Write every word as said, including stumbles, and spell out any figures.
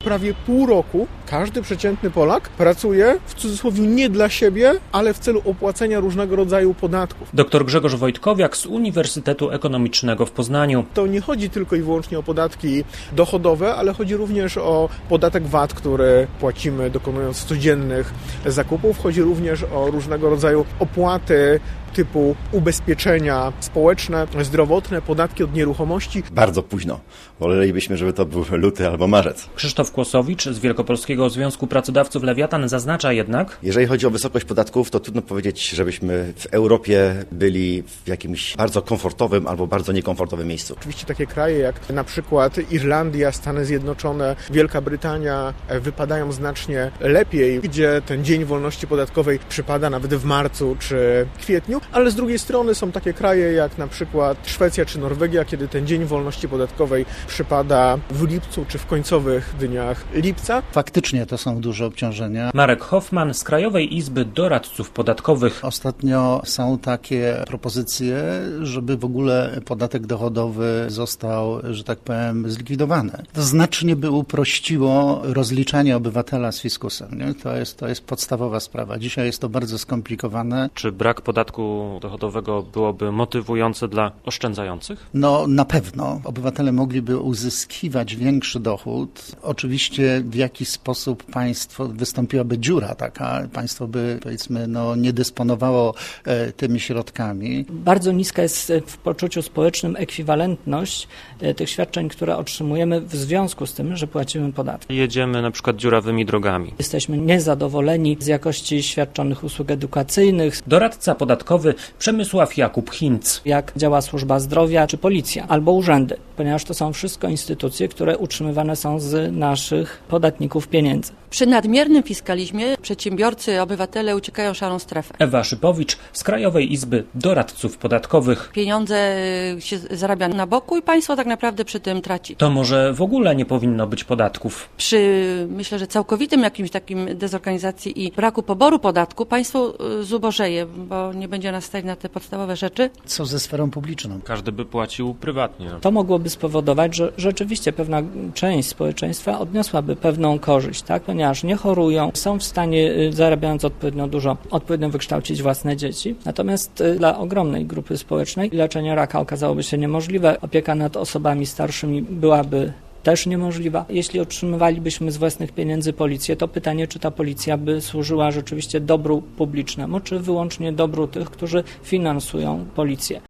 prawie pół roku każdy przeciętny Polak pracuje w cudzysłowie nie dla siebie, ale w celu opłacenia różnego rodzaju podatków. Doktor Grzegorz Wojtkowiak z Uniwersytetu Ekonomicznego w Poznaniu. To nie chodzi tylko i wyłącznie o podatki dochodowe, ale chodzi również o podatek V A T, który płacimy dokonując codziennych zakupów. Chodzi również o różnego rodzaju opłaty typu ubezpieczenia społeczne, zdrowotne, podatki od nieruchomości. Bardzo późno. Wolelibyśmy, żeby to był luty albo marzec. Krzysztof Kłosowicz z Wielkopolskiego Związku Pracodawców Lewiatan zaznacza jednak... Jeżeli chodzi o wysokość podatków, to trudno powiedzieć, żebyśmy w Europie byli w jakimś bardzo komfortowym albo bardzo niekomfortowym miejscu. Oczywiście takie kraje jak na przykład Irlandia, Stany Zjednoczone, Wielka Brytania wypadają znacznie lepiej, gdzie ten dzień wolności podatkowej przypada nawet w marcu czy kwietniu. Ale z drugiej strony są takie kraje jak na przykład Szwecja czy Norwegia, kiedy ten dzień wolności podatkowej przypada w lipcu czy w końcowych dniach lipca. Faktycznie to są duże obciążenia. Marek Hoffman z Krajowej Izby Doradców Podatkowych. Ostatnio są takie propozycje, żeby w ogóle podatek dochodowy został, że tak powiem, zlikwidowany. To znacznie by uprościło rozliczanie obywatela z fiskusem. Nie? To jest, to jest podstawowa sprawa. Dzisiaj jest to bardzo skomplikowane. Czy brak podatku dochodowego byłoby motywujące dla oszczędzających? No na pewno. Obywatele mogliby uzyskiwać większy dochód. Oczywiście w jakiś sposób państwo, wystąpiłaby dziura taka, państwo by powiedzmy no, nie dysponowało e, tymi środkami. Bardzo niska jest w poczuciu społecznym ekwiwalentność e, tych świadczeń, które otrzymujemy w związku z tym, że płacimy podatki. Jedziemy na przykład dziurawymi drogami. Jesteśmy niezadowoleni z jakości świadczonych usług edukacyjnych. Doradca podatkowy Przemysław Jakub Hinc. Jak działa służba zdrowia czy policja albo urzędy, ponieważ to są wszystko instytucje, które utrzymywane są z naszych podatników pieniędzy. Przy nadmiernym fiskalizmie przedsiębiorcy, obywatele uciekają szarą strefę. Ewa Szypowicz z Krajowej Izby Doradców Podatkowych. Pieniądze się zarabia na boku i państwo tak naprawdę przy tym traci. To może w ogóle nie powinno być podatków? Przy, myślę, że całkowitym jakimś takim dezorganizacji i braku poboru podatku państwo zubożeje, bo nie będzie nas stać na te podstawowe rzeczy. Co ze sferą publiczną? Każdy by płacił prywatnie. To mogłoby spowodować, że rzeczywiście pewna część społeczeństwa odniosłaby pewną korzyść, tak? Ponieważ nie chorują, są w stanie, zarabiając odpowiednio dużo, odpowiednio wykształcić własne dzieci. Natomiast dla ogromnej grupy społecznej leczenie raka okazałoby się niemożliwe. Opieka nad osobami starszymi byłaby też niemożliwa. Jeśli otrzymywalibyśmy z własnych pieniędzy policję, to pytanie, czy ta policja by służyła rzeczywiście dobru publicznemu, czy wyłącznie dobru tych, którzy finansują policję.